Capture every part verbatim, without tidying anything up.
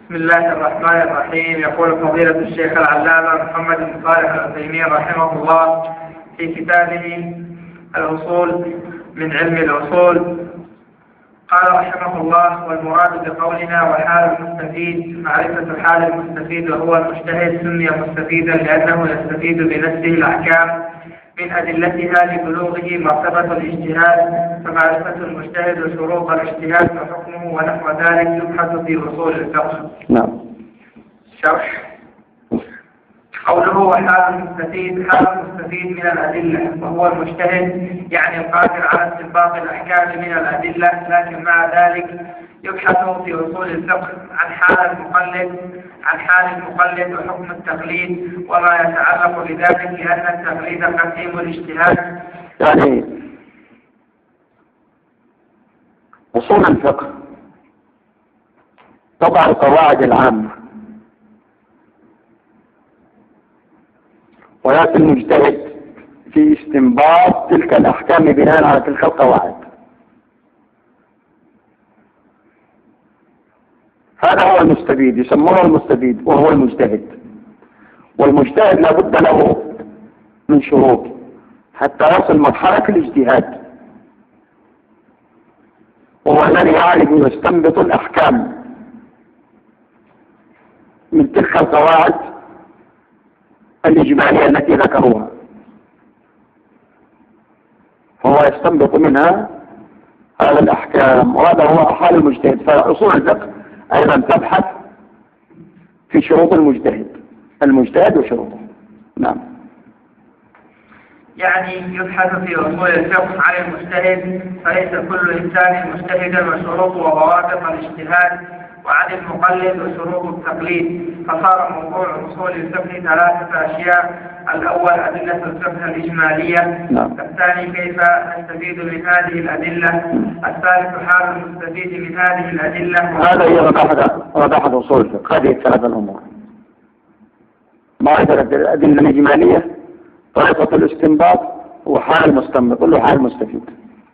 بسم الله الرحمن الرحيم. يقول فضيلة الشيخ العلامة محمد بن صالح العثيمين رحمه الله في كتابه الأصول من علم الأصول، قال رحمه الله: والمراد بقولنا وحال المستفيد معرفة حال المستفيد، وهو المجتهد سمي مستفيدا لأنه يستفيد بنفسه الأحكام من أدلتها لبلوغه مرتبة الاجتهاد، فمعرفة المجتهد وشروط الاجتهاد وحكمه ونحو ذلك يبحث في أصول الفقه. نعم. شرح. قوله وحال المستفيد، حال المستفيد من الأدلة، وهو المجتهد يعني القادر على استنباط الأحكام من الأدلة، لكن مع ذلك يبحث في أصول الفقه عن حال المقلد عن حال المقلد وحكم التقليد وما يتعلق بذلك، لأن التقليد قسيم الاجتهاد. يعني أصول الفقه طبعا القواعد العامة، ويأتي المجتهد في استنباط تلك الأحكام بناء على تلك القواعد. هذا هو المستفيد، يسمونه المستفيد وهو المجتهد. والمجتهد لابد له من شروط حتى يصل مرحلة الاجتهاد، وهو الذي يعرف ويستنبط الأحكام من تلك القواعد الإجمالية التي ذكروها، فهو يستنبط منها هذا الأحكام، وهذا هو حال المجتهد. فأصول الفقه أيضا تبحث في شروط المجتهد المجتهد وشروطه. نعم. يعني يبحث في أصول الفقه عن المجتهد، فليس كل إنسان مجتهدا، وشروط وضوابط الاجتهاد، وعن المقلد وشروط التقليد. فصار موضوع أصول الفقه ثلاثة أشياء: الأول أدلة الفقه الإجمالية، نعم. الثاني كيف نستفيد من هذه الأدلة، الثالث حال المستفيد من هذه الأدلة. هذا هي وضاحة أصول الفقه، هذه الثلاثة الأمور: معرفة الأدلة الإجمالية، طريقة الاستنباط، وحال المستنبط كله حال المستفيد.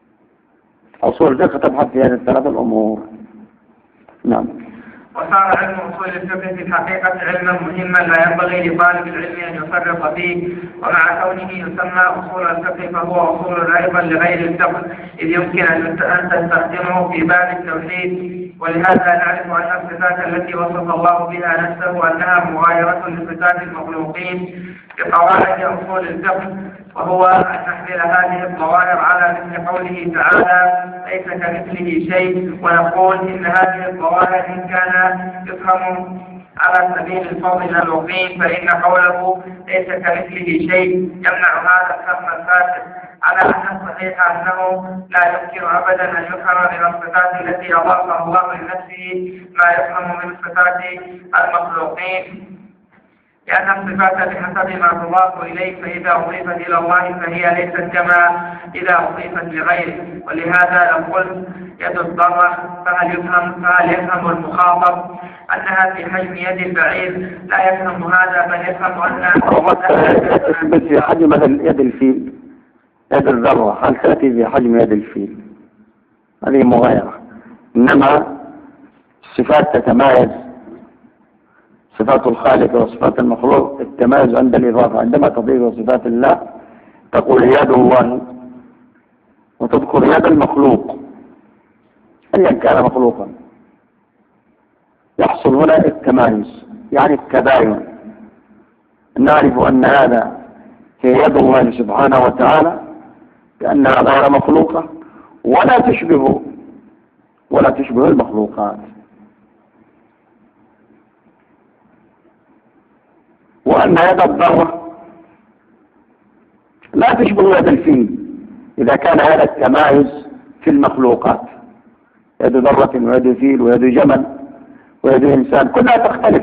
أصول الفقه تبحث في هذه الثلاثة الأمور. نعم. وصار علم أصول الفقه في الحقيقة علما مهما لا ينبغي لطالب العلم أن يفرط فيه، ومع كونه يسمى أصول الفقه فهو أصول أيضا لغير الفقه، إذ يمكن أن تستخدمه في باب التوحيد. ولهذا نعرف أن الصفات التي وصف الله بها نفسه أنها مغايرة لصفات المخلوقين بقواعد أصول الفقه، وهو أن نحمل هذه الظواهر على مثل قوله تعالى: ليس كمثله شيء، ونقول إن هذه الظواهر إن كان يفهم على سبيل الفضل المخلوقين، فإن قوله ليس كمثله شيء يمنع هذا الفهم الفاسد، على أن الصحيح أنه لا يمكن أبدا أن يفهم من الصفات التي أضافها الله لنفسه ما يفهم من صفات المخلوقين، لأن الصفات بحسب ما تضاف إليه، فإذا أضيفت إلى الله فهي ليست كما إذا أضيفت لغيره. ولهذا لو قلت يد الضرة فهل يفهم فهل يفهم المخاطب أنها في حجم يد البعير؟ لا يفهم هذا، بل يفهم أنها في حجم يد الفيل. يد الذرة هل تأتي في حجم يد الفيل؟ هذه مغايرة. إنما الصفات تتمايز، صفات الخالق وصفات المخلوق التمايز عند الإضافة. عندما تضيف صفات الله تقول يد الله وتذكر يد المخلوق أيا كان مخلوقا، يحصل هنا التمايز، يعني التباين. نعرف أن هذا هي يد الله سبحانه وتعالى لأنها غير مخلوقة ولا تشبه ولا تشبه المخلوقات، وأن يد الذرة لا تشبه يد الفيل إذا كان هذا التمايز في المخلوقات. يد ذرة ويد فيل ويد جمل ويد إنسان كلها تختلف.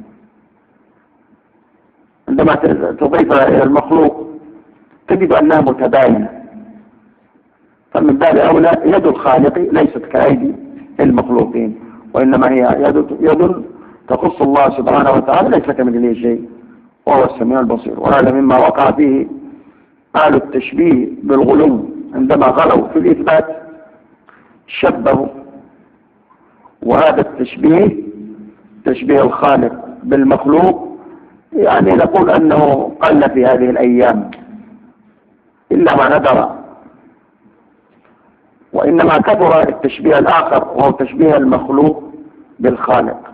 عندما تضيف إلى المخلوق تجد أنها متباينة، فمن باب أولى يد الخالق ليست كأيدي المخلوقين، وإنما هي يد, يد تخص الله سبحانه وتعالى، ليس كمثله شيء وهو السميع البصير. وهذا مما وقع فيه أهل التشبيه بالغلو، عندما غلوا في الإثبات شبهوا، وهذا التشبيه تشبيه الخالق بالمخلوق يعني نقول أنه قل في هذه الأيام إلا ما ندر، وإنما كثر التشبيه الآخر وهو تشبيه المخلوق بالخالق.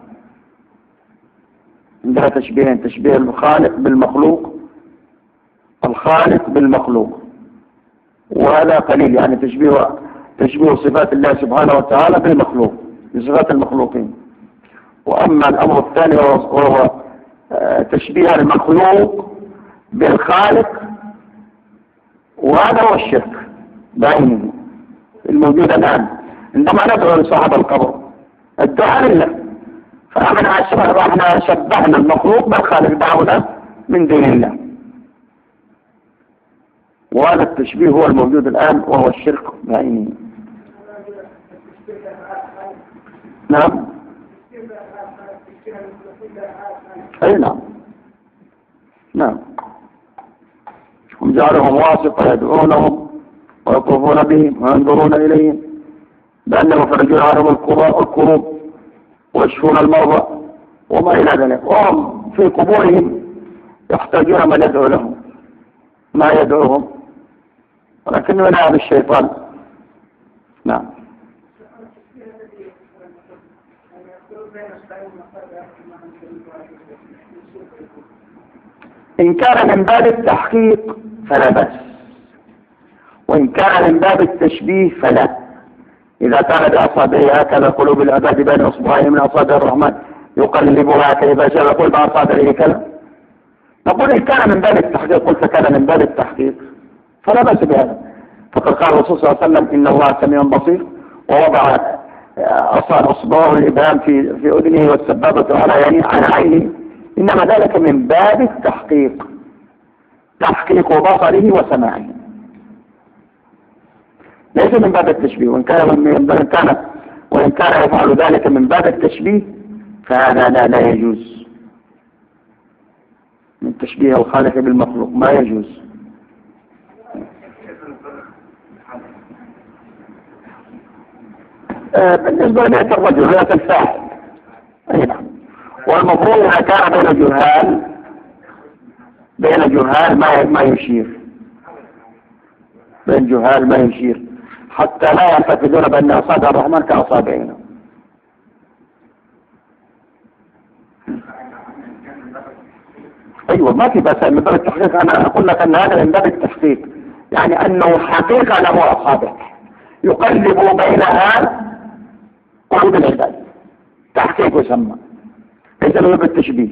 عندنا تشبيهين: تشبيه الخالق بالمخلوق، الخالق بالمخلوق، وهذا قليل، يعني تشبيه تشبيه صفات الله سبحانه وتعالى بالمخلوق بصفات المخلوقين. وأما الأمر الثاني وهو تشبيه المخلوق بالخالق، وهذا هو الشرك بعينه الموجود الآن عندما ندعو لصاحب القبر الدعاء لله، فأمن أشبه احنا شبهنا المخلوق بالخالق دعونا من دون الله، وهذا التشبيه هو الموجود الآن وهو الشرك بعينه. نعم أي نعم نعم هم جعلهم واسطة يدعونهم ويطوفون بهم وينظرون إليهم بأنهم يفرجون عنهم الكروب ويشفون المرضى وما إلى ذلك، وهم في قبورهم يحتاجون من يدعو لهم ما يدعوهم، ولكن من هذا الشيطان. نعم. إن كان من باب التحقيق فلا بأس، وإن كان من باب التشبيه فلا. إذا كان بأصابعه هكذا قلوب العباد بين أصبعين من أصابع الرحمن يقلبها كيف شاء يقول بأصابعه كذا، نقول إن كان من باب التحقيق قلت كان من باب التحقيق فلا بأس بهذا. فقد قال الرسول صلى الله عليه وسلم: إن الله سميع بصير، ووضع أصبعه الإبهام في في أذنه والسبابة على يعني على عينه، إنما ذلك من باب التحقيق، تحقيق بصره وسماعه، ليس من باب التشبيه. وإن كان من كان وإن كان يفعل ذلك من باب التشبيه فهذا لا, لا يجوز، من تشبيه الخالق بالمخلوق ما يجوز. آه بالنسبة لنية الرجل نية الفاعل، أي نعم. والمفروض إذا كان بين جهال بين جهال ما ما يشير بين جهال ما يشير حتى لا يعتقدون بأن أصابع الرحمن كأصابعنا. أيوة ما في بس من باب التحقيق. أنا أقول لك أن هذا من باب التحقيق، يعني أنه حقيقة له أصابع يقلب بينها قلوب العباد، تحقيق يسمى، ليس من باب التشبيه.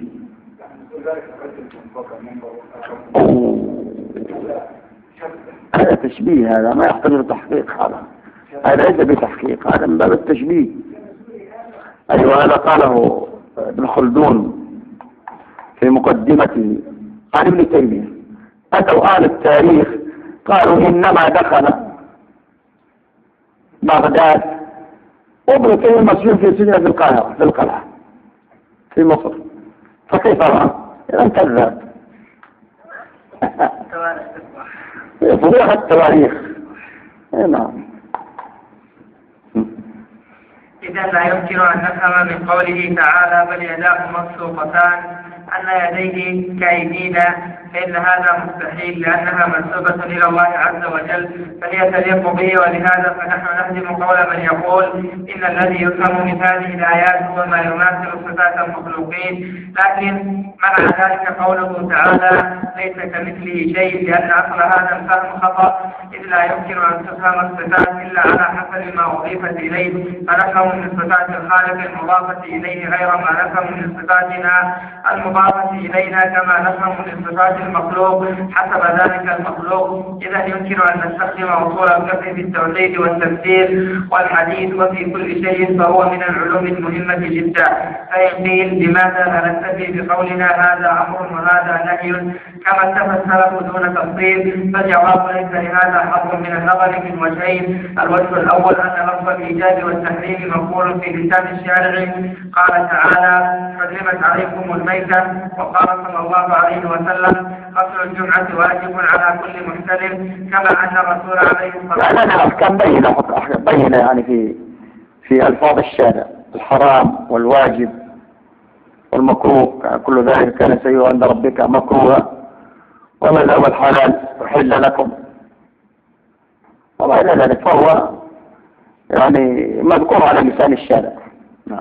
هذا تشبيه، هذا ما يحتاج تحقيق، هذا هذا ليس بتحقيق، هذا من باب التشبيه. أيوة هذا قاله ابن خلدون في مقدمته عن ابن تيمية. أتوا آل التاريخ قالوا إنما دخل بغداد وابن تيمية مسجون في سجن في القاهرة في القلعة في مصر، فكيف رأى؟ إذا كذاب. فضيحة التواريخ. نعم. إذا لا يمكن أن نفهم من قوله تعالى: بل يداه مبسوطتان أن يديه كأيدينا، فإن هذا مستحيل لأنها منسوبة إلى الله عز وجل فهي تليق به، ولهذا فنحن نهدم قول من يقول إن الذي يفهم من هذه الآيات هو ما يماثل صفات المخلوقين. لكن مع ذلك قوله تعالى ليس كمثله شيء، لأن أصل هذا الفهم خطأ، إذ لا يمكن أن تفهم الصفات إلا على حسب ما أضيفت إليه، فنفهم من صفات الخالق المضافة إليه غير ما نفهم من صفاتنا المضافة إلينا، كما نفهم من صفات المخلوق حسب ذلك المخلوق. إذا يمكن أن نستخدم أصول الفقه في التوحيد والتفسير والحديث وفي كل شيء، فهو من العلوم المهمة جدا. فإن قيل لماذا لا نكتفي بقولنا هذا أمر وهذا نهي كما اتفق السلف دون تفصيل، فالجواب ليس لهذا حظ من النظر من وجهين. الوجه الأول أن لفظ الإيجاب والتحريم مقول في لسان الشارع، قال تعالى: حرمت عليكم الميتة، وقال صلى الله عليه وسلم: غسل الجمعة واجب على كل محتلم، كما أن الرسول عليه الصلاة والسلام. لا لا لا أحكام بينة بينة يعني في في ألفاظ الشارع، الحرام والواجب والمكروه كل ذلك كان سيئا عند ربك مكروها، ومن هو الحلال أحل لكم وما إلى ذلك، فهو يعني مذكور على لسان الشارع. نعم.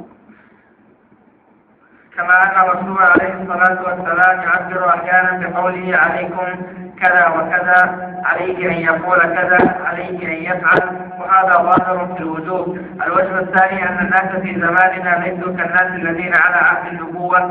كما أن الرسول عليه الصلاة والسلام يعبر أحيانا بقوله عليكم كذا وكذا، عليه أن يقول كذا، عليه أن يفعل، وهذا ظاهر في الوجوب. الوجه الثاني أن الناس في زماننا ليسوا كالناس الذين على عهد النبوة.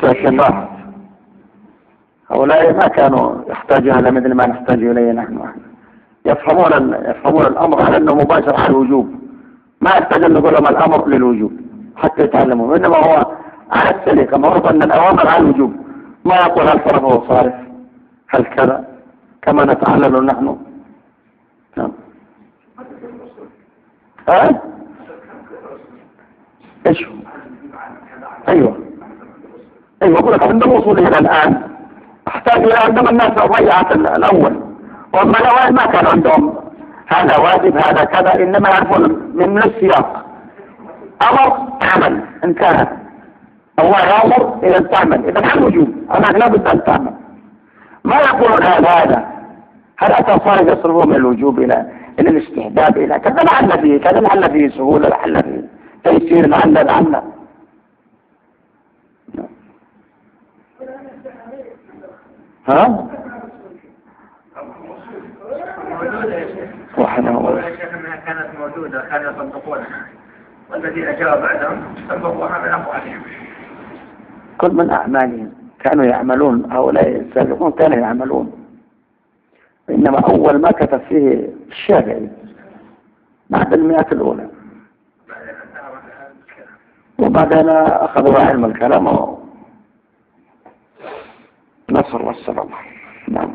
هؤلاء ما كانوا يحتاجون إلى مثل ما نحتاج إليه نحن، يفهمون يفهمون الأمر على أنه مباشر على الوجوب، ما يحتاج أن نقول لهم الأمر للوجوب حتى يتعلموا، إنما هو على السليقة، معروف أن الأوامر على الوجوب، ما يقول هل صرف أو صارف، هل كذا، كما نتعلل نحن. نعم. ها؟ ايش؟ ايوه ايوه اقول لك عند الوصول الى الان احتاج الى عندما الناس ضيعت الاول، واما الاوائل ما كان عندهم هذا واجب هذا كذا، انما يعرفون من السياق امر تعمل ان كان الله يامر اذا تعمل، اذا كان وجوب انا لا بد ان تعمل، ما يقولون هذا هذا هل اتى صارف يصرفون من الوجوب الى الى الاستحباب الى كذا، لعل فيه كذا، لعل فيه سهوله، لعل فيه تيسير، لعل لعل ها؟ وحنا والله يا شيخ انها كانت موجوده كانوا يطبقونها، والذين جاءوا بعدهم طبقوها من اقوالهم. كل من اعمالهم كانوا يعملون، هؤلاء السابقون كانوا يعملون، انما اول ما كتب فيه الشافعي بعد المئات الاولى، وبعدين اخذوا علم الكلام نصر والسلام. نعم.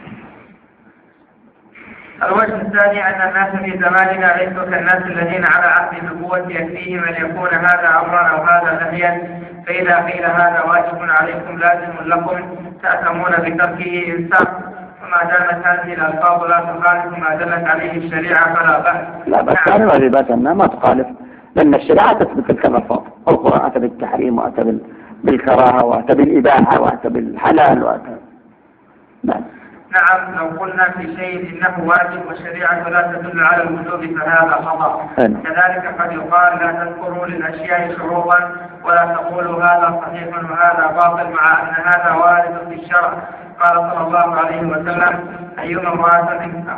الوجه الثاني أن الناس في زماننا ليسوا كالناس الذين على عهد النبوة يكفيهم أن يكون هذا أمرا أو هذا نهيا، فإذا قيل هذا واجب عليكم لازم لكم تأثمون بتركه إنسان، وما دامت هذه الألفاظ لا تخالف ما دلت عليه الشريعة فلا بأس. لا بس كان واجبات ما تخالف، لأن الشريعة تثبت تلك الألفاظ، القرآن أتى بالتحريم وأتى بالكراهة وأتى بالإباحة وأتى بالحلال وأتى. نعم. نعم. لو قلنا في شيء إنه واجب والشريعة لا تدل على الوجوب فهذا خطأ. كذلك قد يقال لا تذكروا للأشياء شروطا ولا تقولوا هذا صحيح وهذا باطل مع أن هذا وارد في الشرع. قال صلى الله عليه وسلم أيما امرأة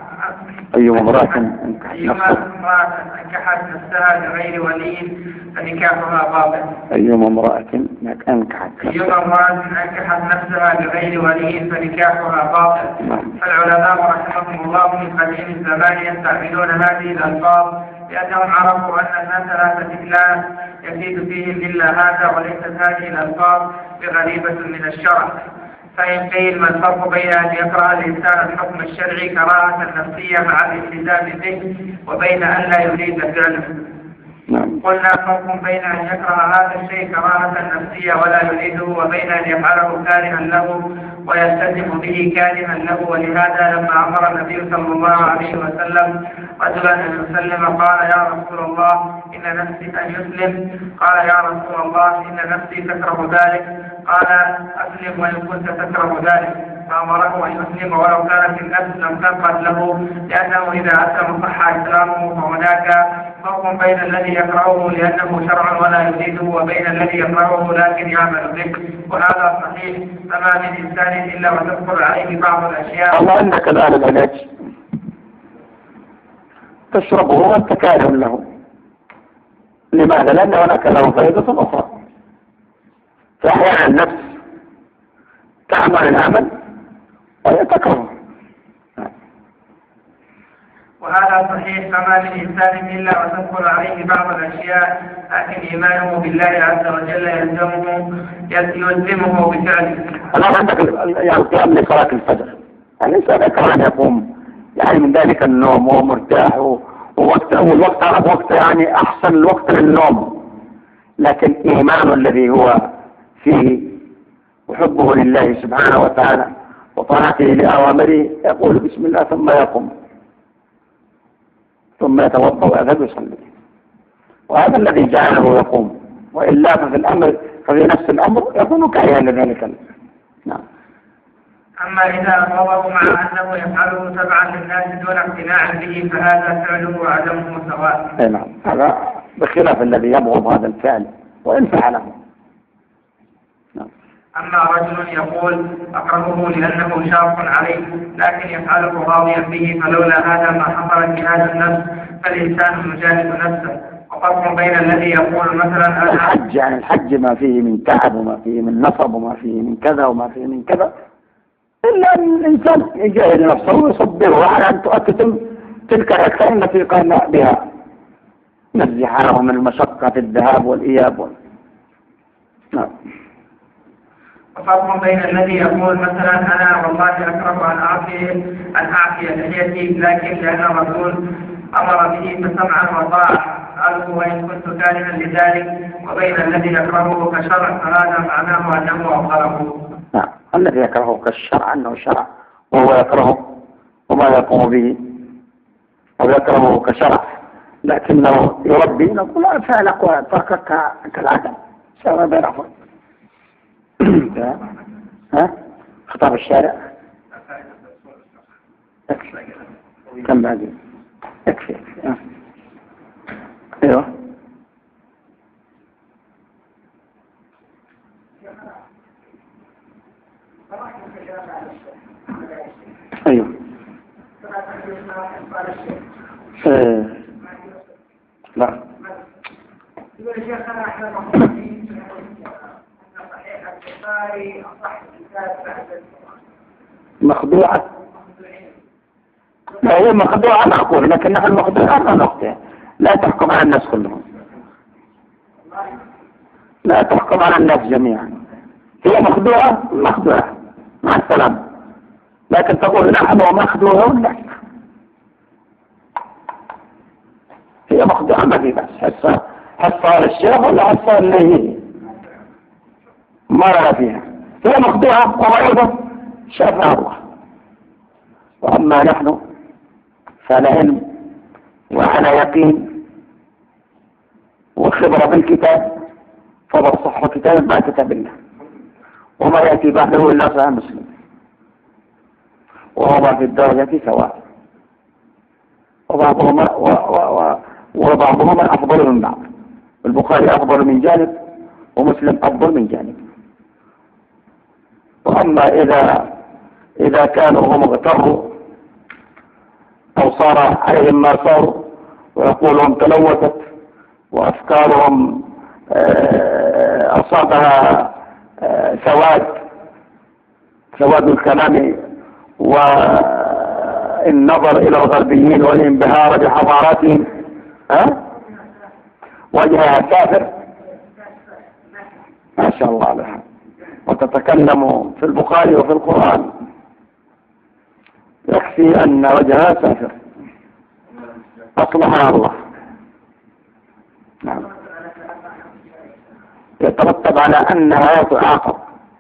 أيما امرأة أيما امرأة أنكحت نفسها بغير ولي فنكاحها باطل. أيما امرأة أنكحت أيما امرأة أنكحت نفسها بغير ولي فنكاحها باطل. فالعلماء رحمهم الله من قديم الزمان يستعملون هذه الألفاظ لأنهم عرفوا أن الناس لا يزيد فيهم إلا هذا، وليست هذه الألفاظ بغريبة من الشرع. فإن قيل ما الفرق بين أن يقرأ الإنسان الحكم الشرعي كراهة نفسية مع الالتزام به وبين أن لا يريد فعله؟ قلنا فرق بين أن يكره هذا الشيء كراهة نفسية ولا يريده وبين أن يفعله كارها له ويلتزم به كارها له. ولهذا لما أمر النبي صلى الله عليه وسلم رجلا أن يسلم قال يا رسول الله إن نفسي أن يسلم، قال يا رسول الله إن نفسي تكره ذلك، قال أسلم وإن كنت تكره ذلك، فأمره أن يسلم ولو كانت النفس لم تنقض له، لأنه إذا أسلم صح إسلامه. فهناك فرق بين الذي يكرهه لأنه شرع ولا يريده وبين الذي يكرهه لكن يعمل به، وهذا صحيح. فما من إنسان إلا وتدخل عليه بعض الأشياء. الله عندك الآن العلاج تشربه وأنت كاره له. لماذا؟ لأن هناك له فائدة أخرى. فأحيانا النفس تعمل العمل وهي تكره، وهذا صحيح. فما من إنسان إلا وتدخل عليه بعض الأشياء، لكن إيمانه بالله عز وجل يلزمه يلزمه بفعله. الآن عندك يعني قيام لصلاة الفجر، الإنسان يكره أن يقوم يعني من ذلك النوم وهو مرتاح، ووقت والوقت عرف وقت يعني أحسن الوقت للنوم، لكن إيمانه الذي هو فيه وحبه لله سبحانه وتعالى وطاعته لأوامره يقول بسم الله ثم يقوم ثم يتوضا ويذهب يصلي، وهذا الذي جعله يقوم. والا ففي الامر ففي نفس الأمر يكون كارها لذلك. نعم. أما إذا أصابه مع أنه يفعله تبعا للناس دون اقتناع به فهذا فعله وعدمه سواء. أي نعم، هذا بخلاف الذي يبغض هذا الفعل وإن فعله. نعم. أما رجل يقول أكرهه لأنه شاق عليه لكن يفعله راضيا به فلولا هذا ما حصل بهذا النفس فالإنسان يجاهد نفسه. وفرق بين الذي يقول مثلا الحج، يعني الحج ما فيه من تعب وما فيه من نصب وما فيه من كذا وما فيه من كذا، إلا أن الإنسان يجاهد نفسه ويصبره على أن تؤكد تلك الأكثر التي قام بها، نزح له من المشقة في الذهاب والإياب وال... نعم. وفرق بين الذي يقول مثلا أنا والله أكره أن أعفي أن أعفي لحيتي لكن لأن الرسول أمر به فسمعا وطاعة أفعله وإن كنت كارها لذلك، وبين الذي يكرهه كشرع فهذا معناه أنه أبغضه. نعم، الذي يكرهه كالشرع أنه شرع وهو يكرهه وما يقوم به، أو يكرهه كشرع لكنه يربي، نقول لا فعل أقوال تركك كالعدم سواء بين أفضل. ها؟ خطاب الشارع كم بعدين يكفي. ايوه ايوه ايه لا يقول شيخنا احنا صحيح البخاري اصح الكتاب بعد مخدوعة. لا هي مخدوعة نقول، لكن نحن مخدوعة ما نخطئ. لا تحكم على الناس كلهم، لا تحكم على الناس جميعا. هي مخدوعة مخدوعة مع السلام، لكن تقول نحن مخدوعون لا، هي مخدوعة ما في بس. حصة حصة للشيخ ولا حصة اللي ما لا فيها، هي مخدوعة ومعيبة شافها الله. وأما نحن فعلى علم وعلى يقين وخبرة بالكتاب، فبصح كتاب ما كتاب الله وما يأتي بعده إلا صحيح مسلم، وهما في الدرجة سواء، وبعضهما و و و وبعضهما أفضل من بعض. البخاري أفضل من جانب ومسلم أفضل من جانب. وأما إذا إذا كانوا هم اغتروا أو صار عليهم ما صاروا ويقولهم تلوثت وأفكارهم أصابها سواد سواد الكلام والنظر إلى الغربيين والانبهار بحضاراتهم، ها وجهها كافر ما شاء الله عليها، وتتكلم في البخاري وفي القرآن، يكفي أن وجهها كافر أصلحها الله. نعم. يترتب على أنها تعاقب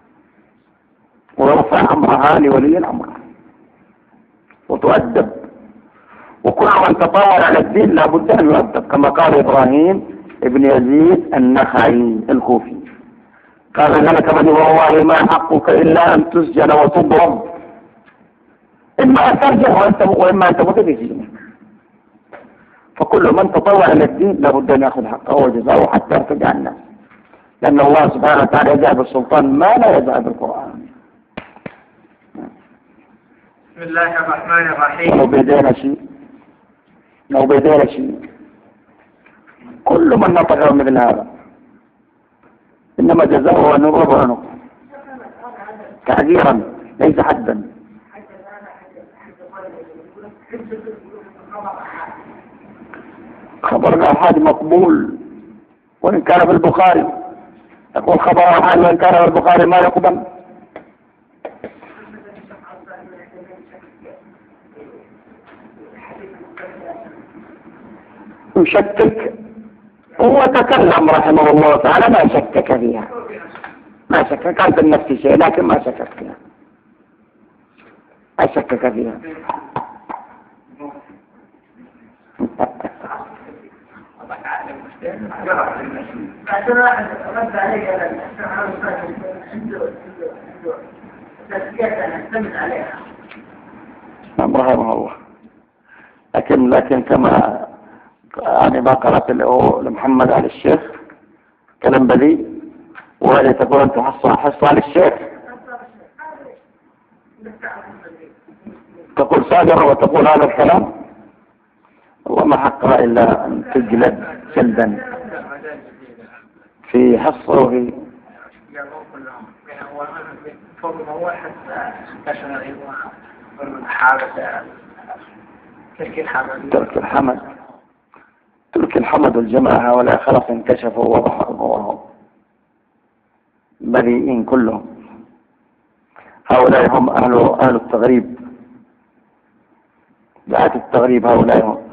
ويرفع أمرها لولي الأمر وتؤدب، وكل من تطاول على الدين لابد أن يؤدب، كما قال إبراهيم ابن يزيد النخعي الكوفي قال لك بني والله ما حقك إلا أن تسجن وتضرب، إما أن ترجع وإما أن تموت بسجنك. فكل من تطاول على الدين لابد أن يأخذ حقه وجزاؤه حتى يرتجع الناس، لأن الله سبحانه وتعالى يجعل بالسلطان ما لا يجعل بالقرآن. بسم الله الرحمن الرحيم. لو بيدينا شيء لو بيدينا شيء كل من نطق مثل هذا إنما جزاؤه أن يضرب عنه تعذيرا ليس حدا. خبر الآحاد مقبول وإن كان في البخاري، يقول خبر الآحاد وإن كان في البخاري ما يقبل. يشكك، هو تكلم رحمه الله تعالى ما شكك فيها، ما شكك، كان في النفس شيء لكن ما شكك فيها، ما شكك فيها. بعدين واحد رد علي قال الشيخ عبد الصادق عنده عنده تسكية نعتمد عليها. نعم رحمه الله. لكن لكن كما يعني ما قرأت لمحمد علي الشيخ كلام بذيء، وهذه تقول أنت حصة حصة على الشيخ، تقول صادر وتقول هذا الكلام، وما حقها إلا أن تجلد جلدا في حصة وفي ترك الحمد ترك الحمد والجماعة هؤلاء خلاص انكشفوا ووضحوا أمورهم بريئين كلهم. هؤلاء هم أهل أهل التغريب، ذات التغريب هؤلاء هم.